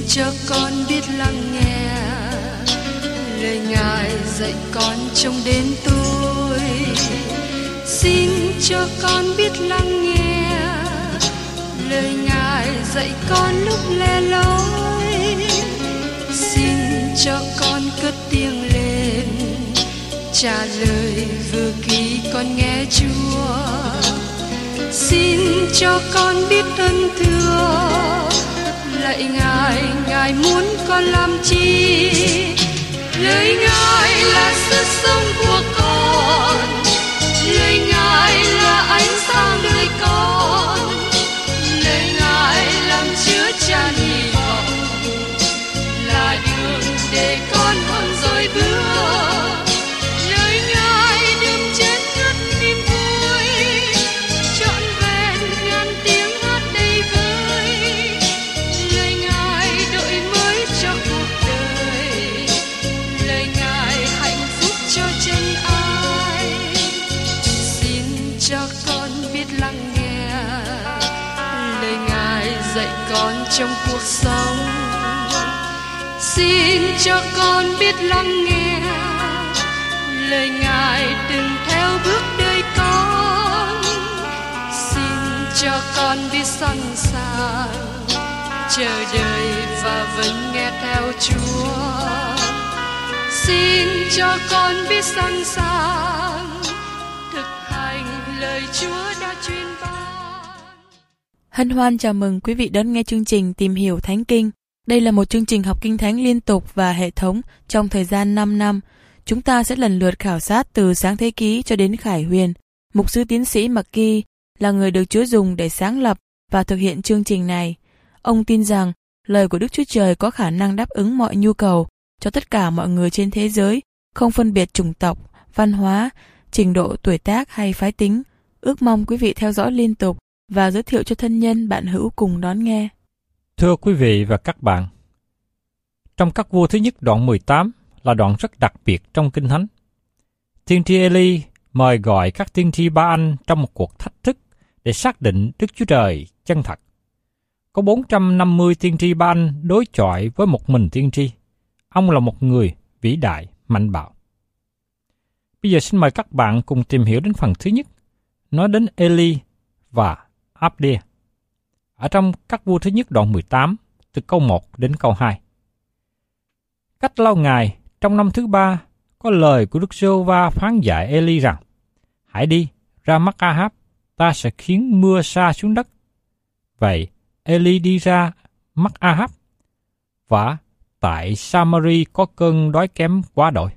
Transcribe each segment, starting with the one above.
cho con biết lắng nghe lời Ngài dạy con trong đêm tối. Xin cho con biết lắng nghe lời Ngài dạy con lúc lẻ loi. Xin cho con cất tiếng lên trả lời vừa khi con nghe Chúa. Xin cho con biết ơn thưa lạy Ngài, Ngài muốn con làm chi? Lời Ngài là sức sống của con, lời Ngài là ánh sáng đời con, lời Ngài làm chứa chan hy vọng, là đường để con không dối bước. Lời Ngài đừng chết ngất niềm vui, trọn vẹn ngàn tiếng hát đầy vơi. Lời Ngài đổi mới cho cuộc đời, lời Ngài hạnh phúc cho chân ai. Xin cho con biết lắng nghe lời Ngài dạy con trong cuộc sống. Xin cho con biết lắng nghe lời Ngài từng theo bước đời con. Xin cho con biết sẵn sàng chờ đợi và vẫn nghe theo Chúa. Xin cho con biết sẵn sàng thực hành lời Chúa đã truyền ban. Hân hoan chào mừng quý vị đón nghe chương trình Tìm hiểu Thánh Kinh. Đây là một chương trình học Kinh Thánh liên tục và hệ thống trong thời gian 5 năm. Chúng ta sẽ lần lượt khảo sát từ Sáng Thế Ký cho đến Khải Huyền. Mục sư tiến sĩ McGee là người được Chúa dùng để sáng lập và thực hiện chương trình này. Ông tin rằng lời của Đức Chúa Trời có khả năng đáp ứng mọi nhu cầu cho tất cả mọi người trên thế giới, không phân biệt chủng tộc, văn hóa, trình độ tuổi tác hay phái tính. Ước mong quý vị theo dõi liên tục và giới thiệu cho thân nhân bạn hữu cùng đón nghe. Thưa quý vị và các bạn, trong Các Vua thứ nhất đoạn 18 là đoạn rất đặc biệt trong Kinh Thánh. Tiên tri Eli mời gọi các tiên tri Ba-anh trong một cuộc thách thức để xác định Đức Chúa Trời chân thật. Có 450 tiên tri Ba-anh đối chọi với một mình tiên tri. Ông là một người vĩ đại, mạnh bạo. Bây giờ xin mời các bạn cùng tìm hiểu đến phần thứ nhất, nói đến Eli và Abdia. Ở trong Các Vua thứ nhất đoạn 18, từ câu 1 đến câu 2. Cách lâu ngày, trong năm thứ 3, có lời của Đức Giê-hô-va phán dạy Eli rằng: Hãy đi, ra mắt Ahab, ta sẽ khiến mưa sa xuống đất. Vậy, Eli đi ra mắt Ahab, và tại Samari có cơn đói kém quá đổi.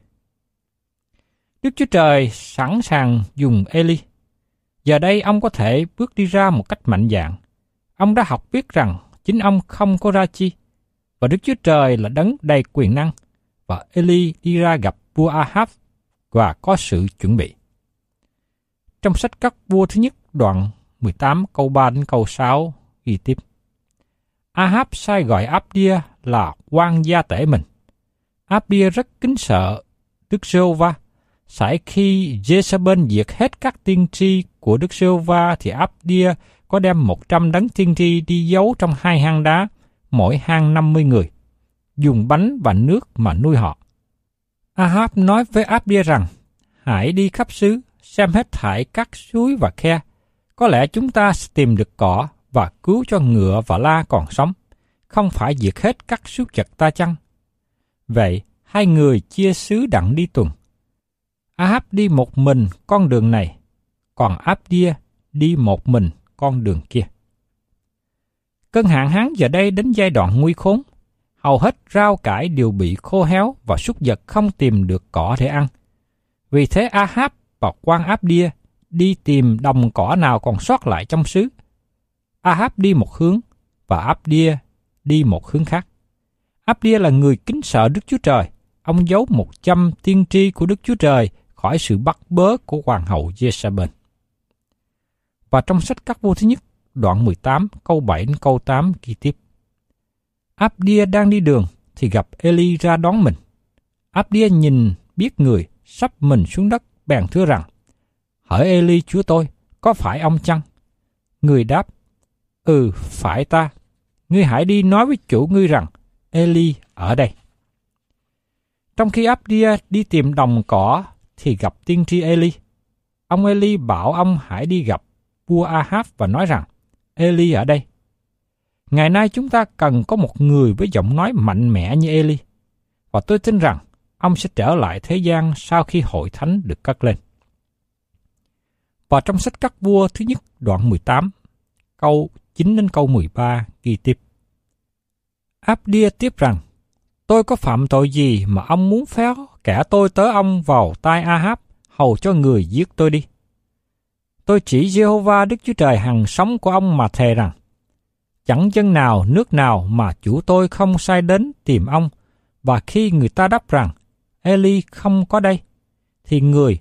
Đức Chúa Trời sẵn sàng dùng Eli. Giờ đây ông có thể bước đi ra một cách mạnh dạn. Ông đã học biết rằng chính ông không có ra chi, và Đức Chúa Trời là đấng đầy quyền năng, và Eli đi ra gặp vua Ahab và có sự chuẩn bị. Trong sách Các Vua thứ nhất đoạn 18 câu 3 đến câu 6 ghi tiếp: Ahab sai gọi Abdia là quan gia tể mình. Abdia rất kính sợ Đức Giê-hô-va. Sải khi Jezebel diệt hết các tiên tri của Đức Giê-hô-va thì Abdia có đem 100 đấng tiên tri đi giấu trong 2 hang đá, mỗi hang 50 người, dùng bánh và nước mà nuôi họ. Ahab nói với Abdia rằng: Hãy đi khắp xứ, xem hết thảy các suối và khe. Có lẽ chúng ta sẽ tìm được cỏ và cứu cho ngựa và la còn sống, không phải diệt hết các súc vật ta chăng? Vậy, 2 người chia xứ đặng đi tuần. Ahab đi một mình con đường này, còn Abdia đi một mình con đường kia. Cơn hạn hán giờ đây đến giai đoạn nguy khốn. Hầu hết rau cải đều bị khô héo và súc vật không tìm được cỏ để ăn. Vì thế Ahab và quan Abdia đi tìm đồng cỏ nào còn sót lại trong xứ. Ahab đi một hướng và Abdia đi một hướng khác. Abdia là người kính sợ Đức Chúa Trời. Ông giấu 100 tiên tri của Đức Chúa Trời khỏi sự bắt bớ của hoàng hậu Jezebel. Và trong sách Các Vua thứ nhất, đoạn 18, câu 7 đến câu 8 ghi tiếp: Abdia đang đi đường thì gặp Eli ra đón mình. Abdia nhìn biết người, sắp mình xuống đất, bèn thưa rằng: Hỡi Eli chúa tôi, có phải ông chăng? Người đáp: phải ta. Ngươi hãy đi nói với chủ ngươi rằng: Eli ở đây. Trong khi Abdia đi tìm đồng cỏ thì gặp tiên tri Eli. Ông Eli bảo ông hãy đi gặp vua Ahab và nói rằng Eli ở đây. Ngày nay chúng ta cần có một người với giọng nói mạnh mẽ như Eli. Và tôi tin rằng ông sẽ trở lại thế gian sau khi hội thánh được cất lên. Và trong sách Các Vua thứ nhất đoạn 18, câu 9 đến câu 13 ghi tiếp. Abdia tiếp rằng, tôi có phạm tội gì mà ông muốn phéo kẻ tôi tớ ông vào tay Ahab, hầu cho người giết tôi đi? Tôi chỉ Giê-hô-va Đức Chúa Trời hằng sống của ông mà thề rằng, chẳng dân nào, nước nào mà chủ tôi không sai đến tìm ông, và khi người ta đáp rằng, Eli không có đây, thì người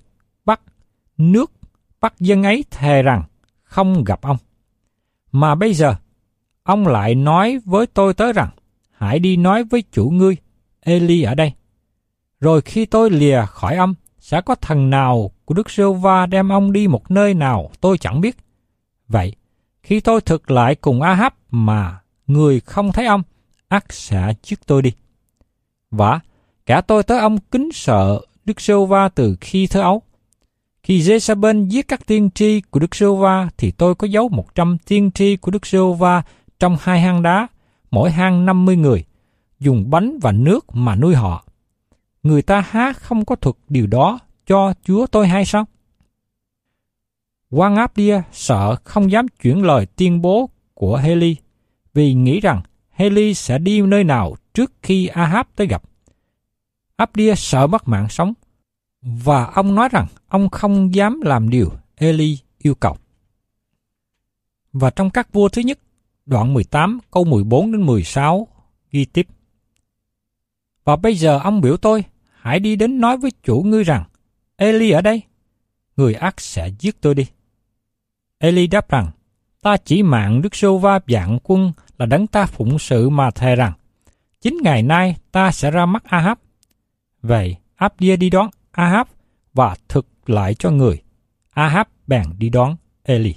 bắt dân ấy thề rằng không gặp ông. Mà bây giờ, ông lại nói với tôi tới rằng, hãy đi nói với chủ ngươi, Eli ở đây. Rồi khi tôi lìa khỏi ông, sẽ có thần nào của Đức Giê-hô-va đem ông đi một nơi nào tôi chẳng biết. Vậy, khi tôi thực lại cùng Ahab mà người không thấy ông, ắt sẽ giết tôi đi. Và cả tôi tới ông kính sợ Đức Giê-hô-va từ khi thơ ấu. Khi Giê-sa-bên giết các tiên tri của Đức Giê-hô-va thì tôi có giấu 100 tiên tri của Đức Giê-hô-va trong 2 hang đá, mỗi hang 50 người, dùng bánh và nước mà nuôi họ. Người ta há không có thuật điều đó cho Chúa tôi hay sao? Quan Abdia sợ không dám chuyển lời tuyên bố của Eli, vì nghĩ rằng Eli sẽ đi nơi nào trước khi Ahab tới gặp. Abdia sợ mất mạng sống, và ông nói rằng ông không dám làm điều Eli yêu cầu. Và trong Các Vua thứ nhất, đoạn 18, câu 14 đến 16, ghi tiếp. Và bây giờ ông biểu tôi, hãy đi đến nói với chủ ngươi rằng, Eli ở đây, người ắt sẽ giết tôi đi. Eli đáp rằng, ta chỉ mạng Đức Giê-hô-va vạn quân là đấng ta phụng sự mà thề rằng, chính ngày nay ta sẽ ra mắt Ahab. Vậy Abdia đi đón Ahab và thực lại cho người. Ahab bèn đi đón Eli.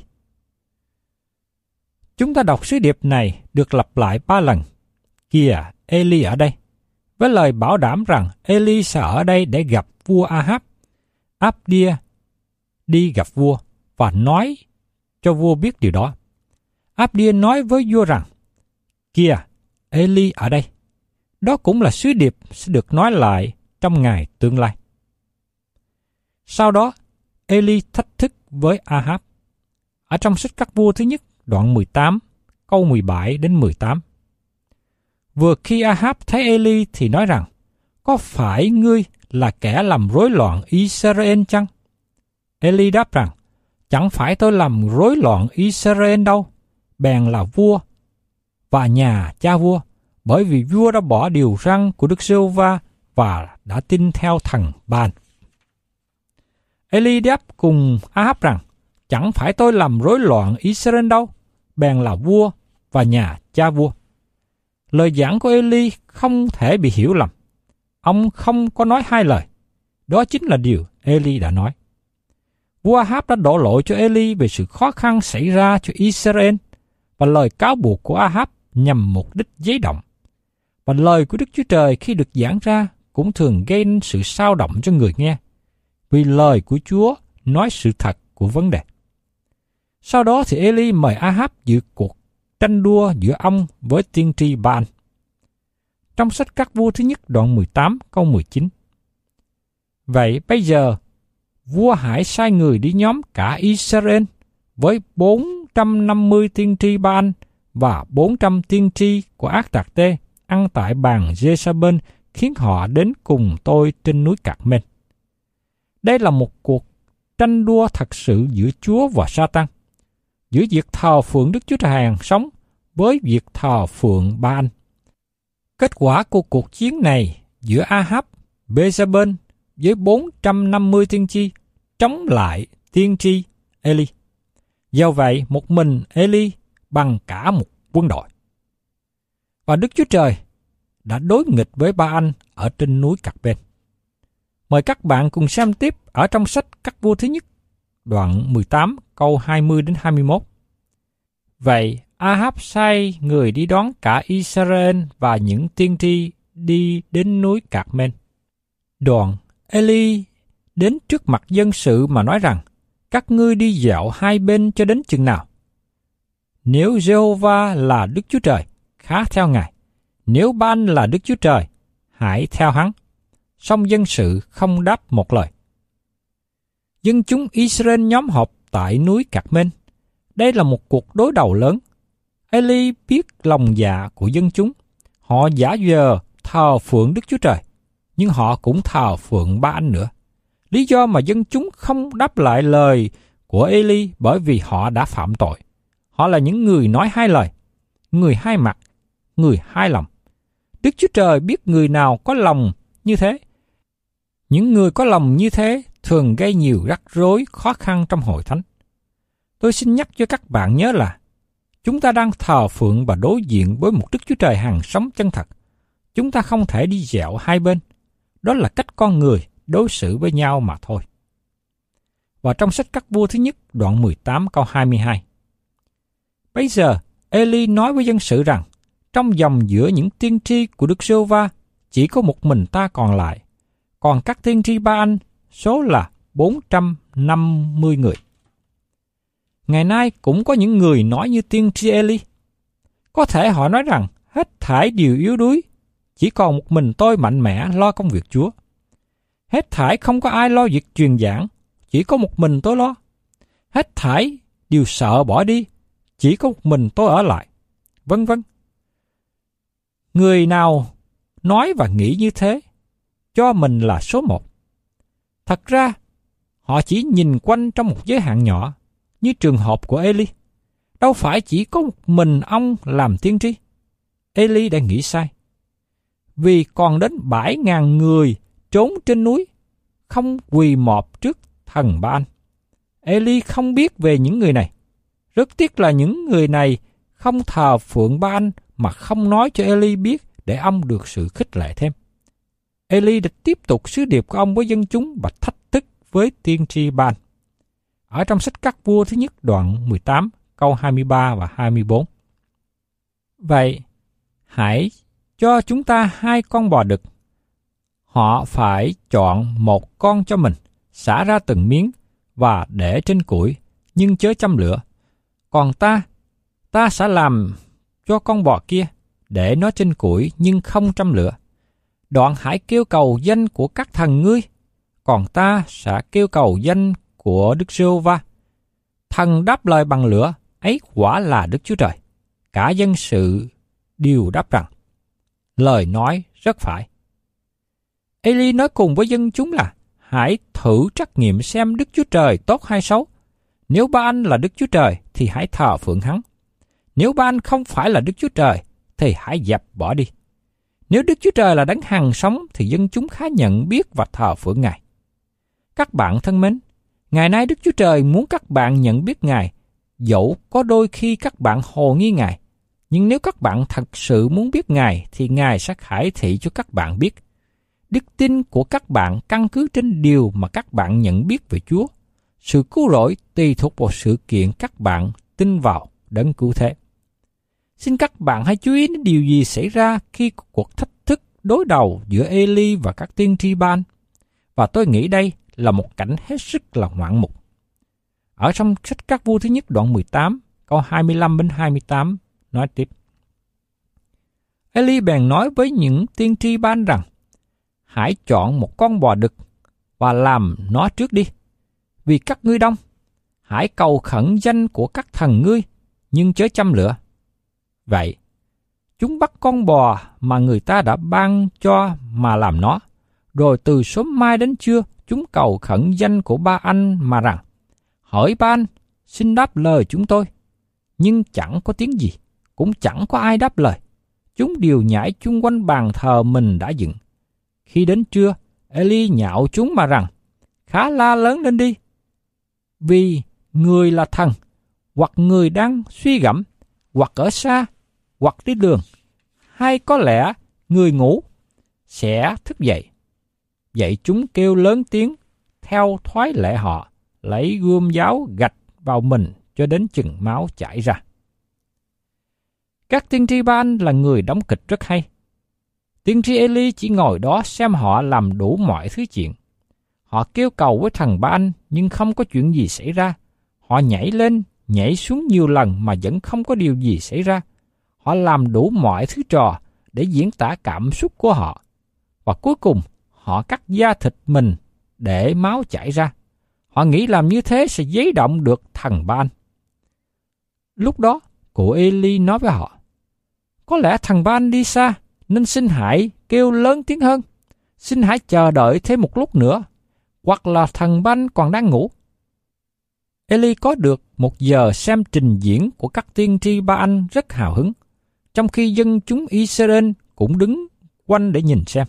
Chúng ta đọc sứ điệp này được lặp lại 3 lần. Kìa, Eli ở đây, với lời bảo đảm rằng Eli sẽ ở đây để gặp vua Ahab. Abdia đi gặp vua và nói cho vua biết điều đó. Abdia nói với vua rằng, kìa, Eli ở đây. Đó cũng là sứ điệp sẽ được nói lại trong ngày tương lai. Sau đó, Eli thách thức với Ahab. Ở trong sách Các Vua thứ nhất, đoạn 18, câu 17 đến 18. Vừa khi Ahab thấy Eli thì nói rằng, có phải ngươi là kẻ làm rối loạn Israel chăng? Eli đáp rằng, chẳng phải tôi làm rối loạn Israel đâu, bèn là vua và nhà cha vua, bởi vì vua đã bỏ điều răn của Đức Giê-hô-va và đã tin theo thần Ban. Eli đáp cùng Ahab rằng, chẳng phải tôi làm rối loạn Israel đâu, bèn là vua và nhà cha vua. Lời giảng của Eli không thể bị hiểu lầm. Ông không có nói 2 lời. Đó chính là điều Eli đã nói. Vua Ahab đã đổ lỗi cho Eli về sự khó khăn xảy ra cho Israel, và lời cáo buộc của Ahab nhằm mục đích giấy động. Và lời của Đức Chúa Trời khi được giảng ra cũng thường gây nên sự xao động cho người nghe, vì lời của Chúa nói sự thật của vấn đề. Sau đó thì Eli mời Ahab dự cuộc tranh đua giữa ông với tiên tri Ba-an. Trong sách Các Vua thứ nhất đoạn 18 câu 19. Vậy bây giờ, vua hãy sai người đi nhóm cả Israel với 450 tiên tri Ba-an và 400 tiên tri của Ác-tạc-tê ăn tại bàn Giê-sa-bên, khiến họ đến cùng tôi trên núi Cạc-men. Đây là một cuộc tranh đua thật sự giữa Chúa và Sa-tan, giữa việc thờ phượng Đức Chúa Trời hàng sống với việc thờ phượng Ba-an. Kết quả của cuộc chiến này giữa Ahab, Bê-sa-bên với 450 tiên tri chống lại tiên tri Eli. Do vậy, một mình Eli bằng cả một quân đội. Và Đức Chúa Trời đã đối nghịch với Ba-an ở trên núi Cạc-men. Mời các bạn cùng xem tiếp ở trong sách Các Vua thứ nhất, đoạn 18, câu 20 đến 21. Vậy Ahab sai người đi đón cả Israel và những tiên tri đi đến núi Carmel. Đoạn Eli đến trước mặt dân sự mà nói rằng: các ngươi đi dạo hai bên cho đến chừng nào? Nếu Giê-hô-va là Đức Chúa Trời, khá theo Ngài. Nếu Ba-al là Đức Chúa Trời, hãy theo hắn. Song dân sự không đáp một lời. Dân chúng Israel nhóm họp tại núi Carmel. Đây là một cuộc đối đầu lớn. Eli biết lòng dạ của dân chúng. Họ giả vờ thờ phượng Đức Chúa Trời, nhưng họ cũng thờ phượng Ba-al nữa. Lý do mà dân chúng không đáp lại lời của Eli bởi vì họ đã phạm tội. Họ là những người nói hai lời, người hai mặt, người hai lòng. Đức Chúa Trời biết người nào có lòng như thế. Những người có lòng như thế thường gây nhiều rắc rối, khó khăn trong hội thánh. Tôi xin nhắc cho các bạn nhớ là chúng ta đang thờ phượng và đối diện với một Đức Chúa Trời hằng sống chân thật. Chúng ta không thể đi dạo hai bên. Đó là cách con người đối xử với nhau mà thôi. Và trong sách Các Vua thứ nhất, đoạn 18 câu 22. Bây giờ, Eli nói với dân sự rằng, trong dòng giữa những tiên tri của Đức Giê-hô-va, chỉ có một mình ta còn lại, còn các tiên tri Ba-al số là 450 người. Ngày nay cũng có những người nói như tiên tri Eli. Có thể họ nói rằng, hết thảy đều yếu đuối, chỉ còn một mình tôi mạnh mẽ lo công việc Chúa. Hết thảy không có ai lo việc truyền giảng, chỉ có một mình tôi lo. Hết thảy đều sợ bỏ đi, chỉ có một mình tôi ở lại. Vân vân. Người nào nói và nghĩ như thế, cho mình là số một. Thật ra, họ chỉ nhìn quanh trong một giới hạn nhỏ, như trường hợp của Eli. Đâu phải chỉ có một mình ông làm tiên tri. Eli đã nghĩ sai. Vì còn đến 7.000 người trốn trên núi, không quỳ mọp trước thần Ba-al. Eli không biết về những người này. Rất tiếc là những người này không thờ phượng Ba-al mà không nói cho Eli biết để ông được sự khích lệ thêm. Eli đã tiếp tục sứ điệp của ông với dân chúng và thách thức với tiên tri Ba-al. Ở trong sách Các Vua thứ nhất đoạn 18 câu 23 và 24. Vậy, hãy cho chúng ta 2 con bò đực. Họ phải chọn một con cho mình, xả ra từng miếng và để trên củi, nhưng chớ châm lửa. Còn ta sẽ làm cho con bò kia, để nó trên củi nhưng không châm lửa. Đoạn hãy kêu cầu danh của các thần ngươi, còn ta sẽ kêu cầu danh của Đức Giê-hô-va. Thần đáp lời bằng lửa, ấy quả là Đức Chúa Trời. Cả dân sự đều đáp rằng, lời nói rất phải. Eli nói cùng với dân chúng là, hãy thử trắc nghiệm xem Đức Chúa Trời tốt hay xấu. Nếu Ba-al là Đức Chúa Trời, thì hãy thờ phượng hắn. Nếu Ba-al không phải là Đức Chúa Trời, thì hãy dẹp bỏ đi. Nếu Đức Chúa Trời là đấng hằng sống, thì dân chúng khá nhận biết và thờ phượng Ngài. Các bạn thân mến, ngày nay Đức Chúa Trời muốn các bạn nhận biết Ngài, dẫu có đôi khi các bạn hồ nghi Ngài. Nhưng nếu các bạn thật sự muốn biết Ngài, thì Ngài sẽ khải thị cho các bạn biết. Đức tin của các bạn căn cứ trên điều mà các bạn nhận biết về Chúa. Sự cứu rỗi tùy thuộc vào sự kiện các bạn tin vào đấng cứu thế. Xin các bạn hãy chú ý đến điều gì xảy ra khi có cuộc thách thức đối đầu giữa Eli và các tiên tri Ba-al. Và tôi nghĩ đây là một cảnh hết sức là ngoạn mục. Ở trong sách Các Vua thứ nhất đoạn 18, câu 25 đến 28 nói tiếp. Eli bèn nói với những tiên tri Ba-al rằng, hãy chọn một con bò đực và làm nó trước đi. Vì các ngươi đông, hãy cầu khẩn danh của các thần ngươi, nhưng chớ châm lửa. Vậy, chúng bắt con bò mà người ta đã ban cho mà làm nó. Rồi từ sớm mai đến trưa, chúng cầu khẩn danh của Ba-al mà rằng, hỡi Ba-al, xin đáp lời chúng tôi. Nhưng chẳng có tiếng gì, cũng chẳng có ai đáp lời. Chúng đều nhảy chung quanh bàn thờ mình đã dựng. Khi đến trưa, Eli nhạo chúng mà rằng, khá la lớn lên đi. Vì người là thần, hoặc người đang suy gẫm, hoặc ở xa, hoặc đi đường, hay có lẽ người ngủ, sẽ thức dậy. Vậy chúng kêu lớn tiếng, theo thoái lệ họ, lấy gươm giáo gạch vào mình cho đến chừng máu chảy ra. Các tiên tri Ba-al là người đóng kịch rất hay. Tiên tri Eli chỉ ngồi đó xem họ làm đủ mọi thứ chuyện. Họ kêu cầu với thần Ba-al nhưng không có chuyện gì xảy ra. Họ nhảy lên, nhảy xuống nhiều lần mà vẫn không có điều gì xảy ra. Họ làm đủ mọi thứ trò để diễn tả cảm xúc của họ. Và cuối cùng, họ cắt da thịt mình để máu chảy ra. Họ nghĩ làm như thế sẽ giấy động được thần Ba-al. Lúc đó, cụ Eli nói với họ, có lẽ thằng Ba-al đi xa, nên xin hãy kêu lớn tiếng hơn. Xin hãy chờ đợi thêm một lúc nữa, hoặc là thằng Ba-al còn đang ngủ. Eli có được một giờ xem trình diễn của các tiên tri Ba-al rất hào hứng, trong khi dân chúng Israel cũng đứng quanh để nhìn xem.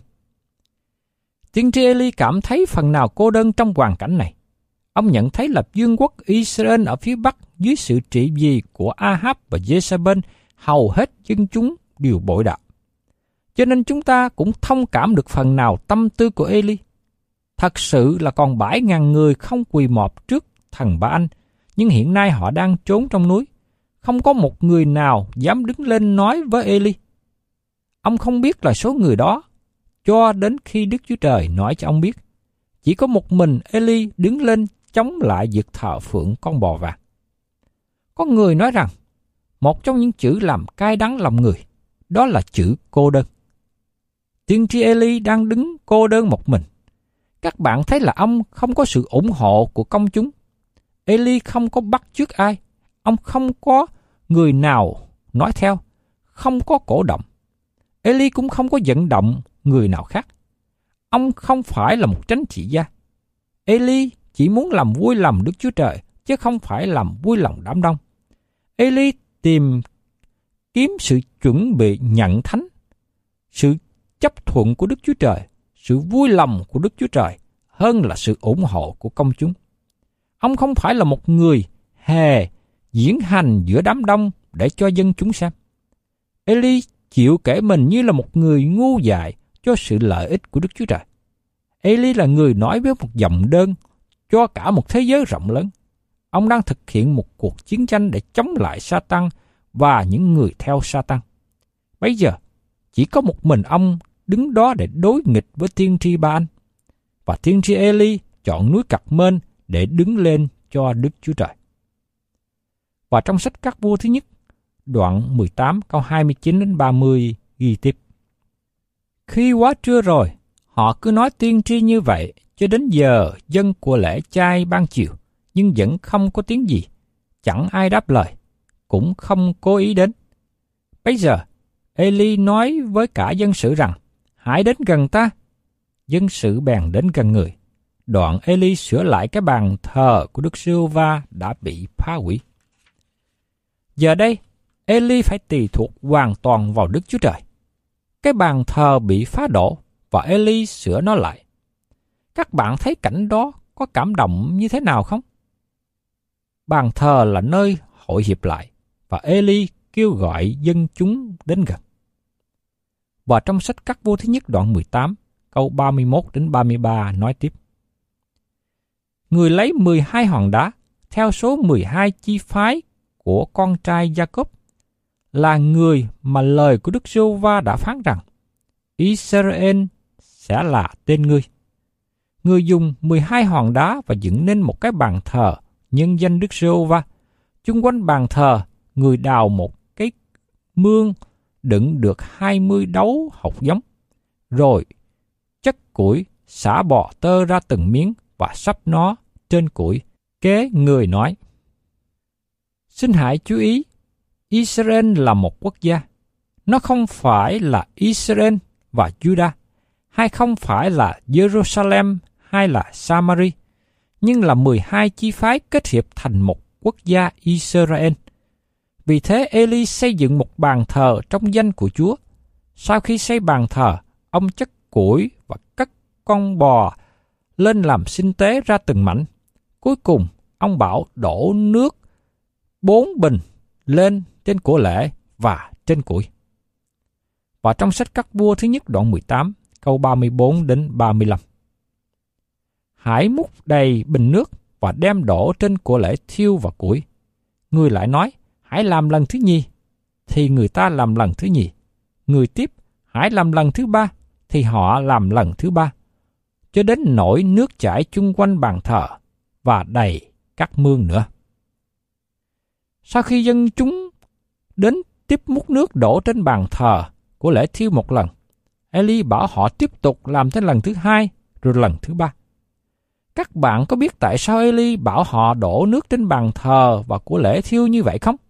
Tiên tri Eli cảm thấy phần nào cô đơn trong hoàn cảnh này. Ông nhận thấy là vương quốc Israel ở phía Bắc dưới sự trị vì của Ahab và Jezebel, hầu hết dân chúng đều bội đạo. Cho nên chúng ta cũng thông cảm được phần nào tâm tư của Eli. Thật sự là còn 7.000 người không quỳ mọp trước thần Ba-al, nhưng hiện nay họ đang trốn trong núi. Không có một người nào dám đứng lên nói với Eli. Ông không biết là số người đó, cho đến khi Đức Chúa Trời nói cho ông biết. Chỉ có một mình Eli đứng lên chống lại việc thờ phượng con bò vàng. Có người nói rằng, một trong những chữ làm cay đắng lòng người, đó là chữ cô đơn. Tiên tri Eli đang đứng cô đơn một mình. Các bạn thấy là ông không có sự ủng hộ của công chúng. Eli không có bắt chước ai. Ông không có người nào nói theo, không có cổ động. Eli cũng không có vận động người nào khác. Ông không phải là một chánh trị gia. Eli chỉ muốn làm vui lòng Đức Chúa Trời, chứ không phải làm vui lòng đám đông. Eli tìm kiếm sự chuẩn bị nhận thánh, sự chấp thuận của Đức Chúa Trời, sự vui lòng của Đức Chúa Trời hơn là sự ủng hộ của công chúng. Ông không phải là một người hề diễn hành giữa đám đông để cho dân chúng xem. Eli chịu kể mình như là một người ngu dại cho sự lợi ích của Đức Chúa Trời. Eli là người nói với một giọng đơn cho cả một thế giới rộng lớn. Ông đang thực hiện một cuộc chiến tranh để chống lại Sa-tan và những người theo Sa-tan. Bây giờ, chỉ có một mình ông đứng đó để đối nghịch với tiên tri Ba-al. Và tiên tri Eli chọn núi Cạc-mên để đứng lên cho Đức Chúa Trời. Và trong sách Các Vua thứ nhất, đoạn 18 câu 29 đến 30 ghi tiếp. Khi quá trưa rồi, họ cứ nói tiên tri như vậy cho đến giờ dân của lễ chay ban chiều, nhưng vẫn không có tiếng gì, chẳng ai đáp lời, cũng không cố ý đến. Bây giờ, Eli nói với cả dân sự rằng, hãy đến gần ta. Dân sự bèn đến gần người. Đoạn Eli sửa lại cái bàn thờ của Đức Giê-hô-va đã bị phá hủy. Giờ đây, Eli phải tùy thuộc hoàn toàn vào Đức Chúa Trời. Cái bàn thờ bị phá đổ và Eli sửa nó lại. Các bạn thấy cảnh đó có cảm động như thế nào không? Bàn thờ là nơi hội hiệp lại và Eli kêu gọi dân chúng đến gần. Và trong sách Các Vua thứ nhất đoạn 18, câu 31 đến 33 nói tiếp. Người lấy 12 hòn đá theo số 12 chi phái của con trai Gia-cốp, là người mà lời của Đức Giê-hô-va đã phán rằng, Israel sẽ là tên ngươi. Người dùng 12 hòn đá và dựng nên một cái bàn thờ nhân danh Đức Giê-hô-va. Chung quanh bàn thờ, người đào một cái mương đựng được 20 đấu hột giống, rồi chất củi xả bò tơ ra từng miếng và sắp nó trên củi. Kế người nói, xin hãy chú ý, Israel là một quốc gia. Nó không phải là Israel và Judah, hay không phải là Jerusalem hay là Samari, nhưng là 12 chi phái kết hiệp thành một quốc gia Israel. Vì thế Eli xây dựng một bàn thờ trong danh của Chúa. Sau khi xây bàn thờ, ông chất củi và cất con bò lên làm sinh tế ra từng mảnh. Cuối cùng, ông bảo đổ nước 4 bình lên trên của lễ và trên củi. Và trong sách Các Vua thứ nhất đoạn 18, câu 34 đến 35. Hãy múc đầy bình nước và đem đổ trên của lễ thiêu và củi. Người lại nói, hãy làm lần thứ nhì. thì người ta làm lần thứ nhì. Người tiếp hãy làm lần thứ ba, thì họ làm lần thứ ba, cho đến nỗi nước chảy chung quanh bàn thờ và đầy các mương nữa. Sau khi dân chúng đến tiếp múc nước đổ trên bàn thờ của lễ thiêu một lần, Eli bảo họ tiếp tục làm tới lần thứ hai, rồi lần thứ ba. Các bạn có biết tại sao Eli bảo họ đổ nước trên bàn thờ và của lễ thiêu như vậy không?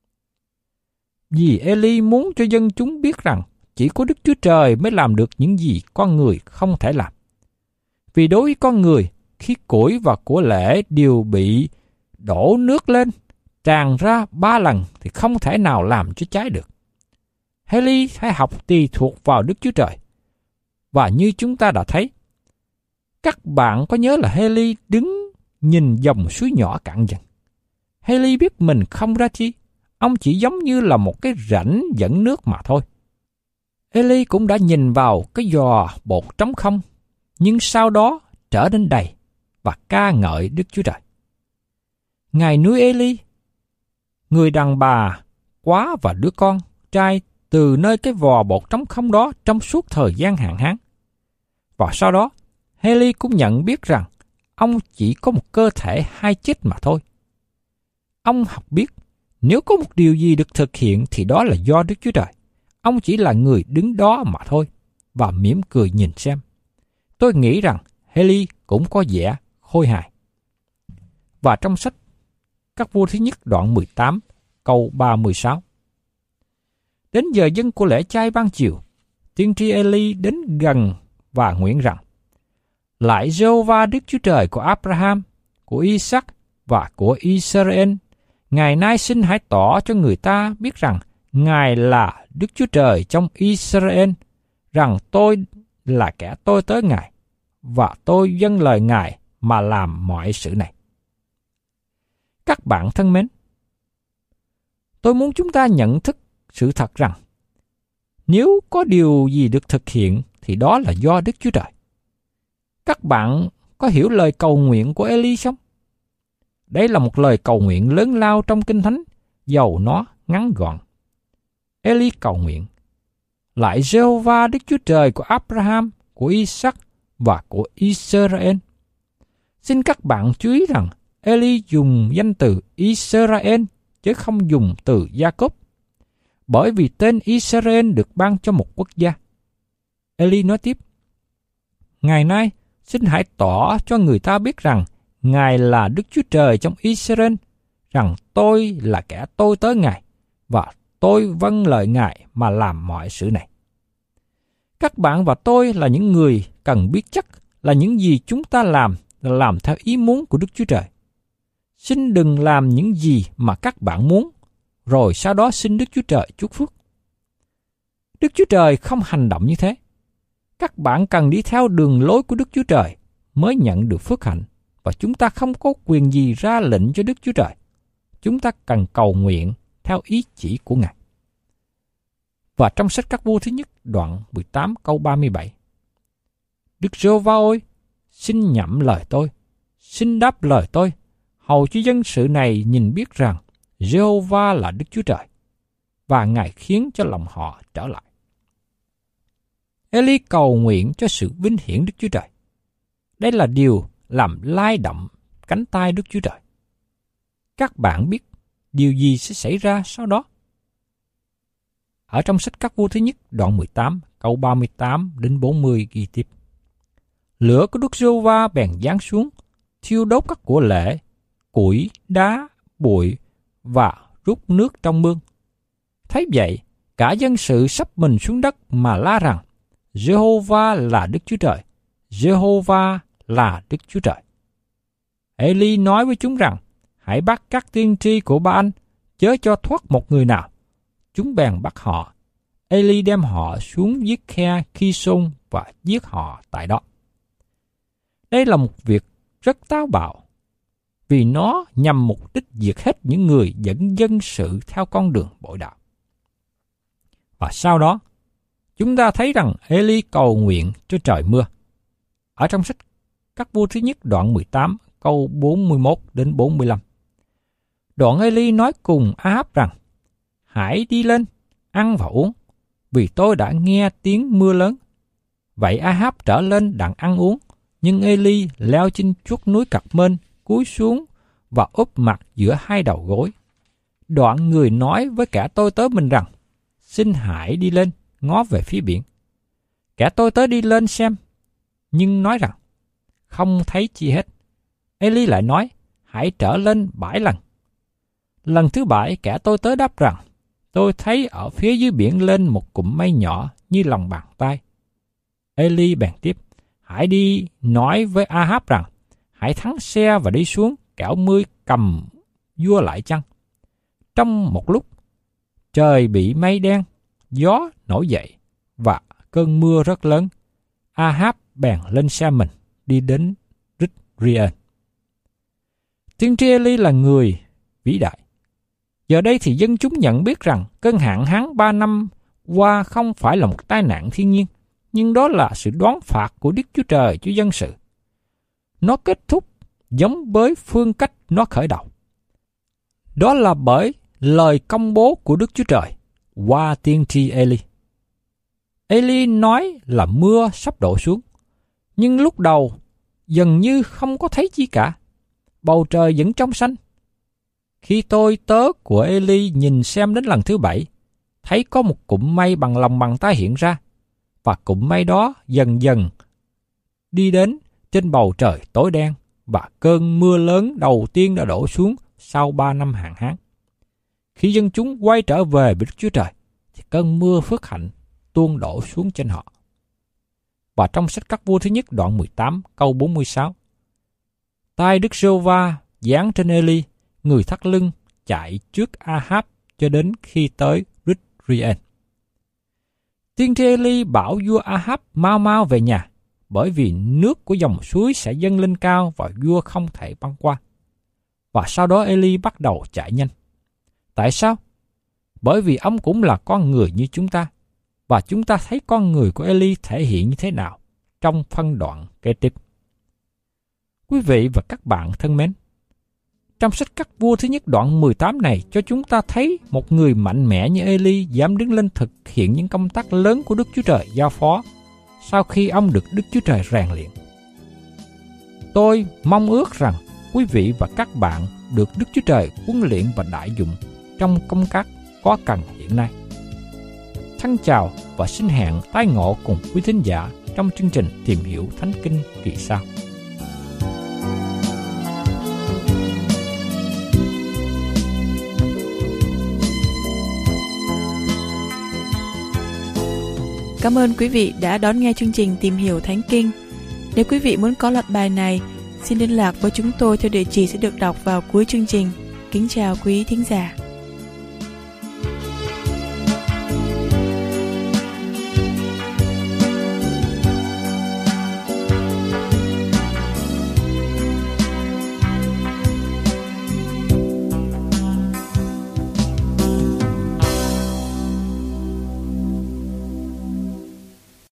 Vì Eli muốn cho dân chúng biết rằng chỉ có Đức Chúa Trời mới làm được những gì con người không thể làm. Vì đối với con người, khi củi và của lễ đều bị đổ nước lên, tràn ra 3 lần thì không thể nào làm cho cháy được. Eli phải học tùy thuộc vào Đức Chúa Trời. Và như chúng ta đã thấy, các bạn có nhớ là Eli đứng nhìn dòng suối nhỏ cạn dần. Eli biết mình không ra chi, ông chỉ giống như là một cái rãnh dẫn nước mà thôi. Eli cũng đã nhìn vào cái giò bột trống không, nhưng sau đó trở nên đầy và ca ngợi Đức Chúa Trời. Ngài nuôi Eli, người đàn bà quá và đứa con trai từ nơi cái vò bột trống không đó trong suốt thời gian hạn hán. Và sau đó, Eli cũng nhận biết rằng ông chỉ có một cơ thể 2 chết mà thôi. Ông học biết nếu có một điều gì được thực hiện thì đó là do Đức Chúa Trời. Ông chỉ là người đứng đó mà thôi và mỉm cười nhìn xem. Tôi nghĩ rằng Eli cũng có vẻ khôi hài. Và trong sách Các Vua thứ nhất đoạn 18 câu 36. Đến giờ dân của lễ chay ban chiều, tiên tri Eli đến gần và nguyện rằng: Lạy Giê-hô-va Đức Chúa Trời của Abraham, của Isaac và của Israel, ngày nay xin hãy tỏ cho người ta biết rằng Ngài là Đức Chúa Trời trong Israel, rằng tôi là kẻ tôi tới Ngài, và tôi vâng lời Ngài mà làm mọi sự này. Các bạn thân mến, tôi muốn chúng ta nhận thức sự thật rằng nếu có điều gì được thực hiện thì đó là do Đức Chúa Trời. Các bạn có hiểu lời cầu nguyện của Eli không? Đây là một lời cầu nguyện lớn lao trong Kinh Thánh, dầu nó ngắn gọn. Eli cầu nguyện: Lạy Giê-hô-va Đức Chúa Trời của Abraham, của Isaac và của Israel. Xin các bạn chú ý rằng Eli dùng danh từ Israel chứ không dùng từ Gia-cốp, bởi vì tên Israel được ban cho một quốc gia. Eli nói tiếp: Ngày nay xin hãy tỏ cho người ta biết rằng Ngài là Đức Chúa Trời trong Israel, rằng tôi là kẻ tôi tới Ngài, và tôi vâng lời Ngài mà làm mọi sự này. Các bạn và tôi là những người cần biết chắc là những gì chúng ta làm là làm theo ý muốn của Đức Chúa Trời. Xin đừng làm những gì mà các bạn muốn, rồi sau đó xin Đức Chúa Trời chúc phước. Đức Chúa Trời không hành động như thế. Các bạn cần đi theo đường lối của Đức Chúa Trời mới nhận được phước hạnh, và chúng ta không có quyền gì ra lệnh cho Đức Chúa Trời. Chúng ta cần cầu nguyện theo ý chỉ của Ngài. Và trong sách Các Vua thứ nhất đoạn 18 câu 37. Đức Giê-hô-va ơi, xin nhậm lời tôi, xin đáp lời tôi, hầu cho dân sự này nhìn biết rằng Giê-hô-va là Đức Chúa Trời, và Ngài khiến cho lòng họ trở lại. Eli cầu nguyện cho sự vinh hiển Đức Chúa Trời. Đây là điều làm lay động cánh tay Đức Chúa Trời. Các bạn biết điều gì sẽ xảy ra sau đó? Ở trong sách Các Vua thứ nhất đoạn 18 câu 38 đến 40 ghi tiếp: Lửa của Đức Giê-hô-va bèn giáng xuống, thiêu đốt các của lễ, củi, đá, bụi và rút nước trong mương. Thấy vậy, cả dân sự sắp mình xuống đất mà la rằng: Giê-hô-va là Đức Chúa Trời, Giê-hô-va là Đức Chúa Trời. Eli nói với chúng rằng: Hãy bắt các tiên tri của Ba-anh, chớ cho thoát một người nào. Chúng bèn bắt họ. Eli đem họ xuống giết khe Ki-sôn và giết họ tại đó. Đây là một việc rất táo bạo, vì nó nhằm mục đích diệt hết những người dẫn dân sự theo con đường bội đạo. Và sau đó, chúng ta thấy rằng Eli cầu nguyện cho trời mưa. Ở trong sách Các Vua thứ nhất đoạn 18 câu 41 đến 45. Đoạn Eli nói cùng Ahab rằng: hãy đi lên, ăn và uống, vì tôi đã nghe tiếng mưa lớn. Vậy A-háp trở lên đặng ăn uống, nhưng Ê-li leo trên chuốt núi Cật-mên, cúi xuống và úp mặt giữa hai đầu gối. Đoạn người nói với cả tôi tớ mình rằng, xin hãy đi lên, ngó về phía biển. Kẻ tôi tớ đi lên xem, nhưng nói rằng, không thấy chi hết. Ê-li lại nói, hãy trở lên 7 lần. Lần thứ 7, kẻ tôi tớ đáp rằng, tôi thấy ở phía dưới biển lên một cụm mây nhỏ như lòng bàn tay. Ê-li bèn tiếp, hãy đi nói với A-háp rằng, hãy thắng xe và đi xuống, kẻo mưa cầm vua lại chăng. Trong một lúc, trời bị mây đen, gió nổi dậy và cơn mưa rất lớn. A-háp bèn lên xe mình, đi đến Rít-ri-ên. Tiên tri Ê-li là người vĩ đại. Giờ đây thì dân chúng nhận biết rằng cơn hạn hán 3 năm qua không phải là một tai nạn thiên nhiên, nhưng đó là sự đoán phạt của Đức Chúa Trời cho dân sự. Nó kết thúc giống với phương cách nó khởi đầu. Đó là bởi lời công bố của Đức Chúa Trời qua tiên tri Ê-li. Ê-li nói là mưa sắp đổ xuống, nhưng lúc đầu dường như không có thấy chi cả. Bầu trời vẫn trong xanh. Khi tôi tớ của Ê-li nhìn xem đến lần thứ 7, thấy có một cụm mây bằng lòng bàn tay hiện ra, và cụm mây đó dần dần đi đến trên bầu trời tối đen, và cơn mưa lớn đầu tiên đã đổ xuống sau 3 năm hạn hán. Khi dân chúng quay trở về với Đức Chúa Trời, thì cơn mưa phước hạnh tuôn đổ xuống trên họ. Và trong sách Các Vua thứ nhất đoạn 18 câu 46, tay Đức Giê-hô-va giáng trên Ê-li, người thắt lưng chạy trước A-háp cho đến khi tới Rít-ri-ên. Tiên tri Ê-li bảo vua A-háp mau mau về nhà, bởi vì nước của dòng suối sẽ dâng lên cao và vua không thể băng qua. Và sau đó Ê-li bắt đầu chạy nhanh. Tại sao? Bởi vì ông cũng là con người như chúng ta, và chúng ta thấy con người của Ê-li thể hiện như thế nào trong phân đoạn kế tiếp. Quý vị và các bạn thân mến, trong sách Các Vua thứ nhất đoạn 18 này cho chúng ta thấy một người mạnh mẽ như Ê-li dám đứng lên thực hiện những công tác lớn của Đức Chúa Trời giao phó sau khi ông được Đức Chúa Trời rèn luyện. Tôi mong ước rằng quý vị và các bạn được Đức Chúa Trời huấn luyện và đại dụng trong công tác có cần hiện nay. Thân chào và xin hẹn tái ngộ cùng quý thính giả trong chương trình Tìm Hiểu Thánh Kinh kỳ sau. Cảm ơn quý vị đã đón nghe chương trình Tìm Hiểu Thánh Kinh. Nếu quý vị muốn có loạt bài này, xin liên lạc với chúng tôi theo địa chỉ sẽ được đọc vào cuối chương trình. Kính chào quý thính giả.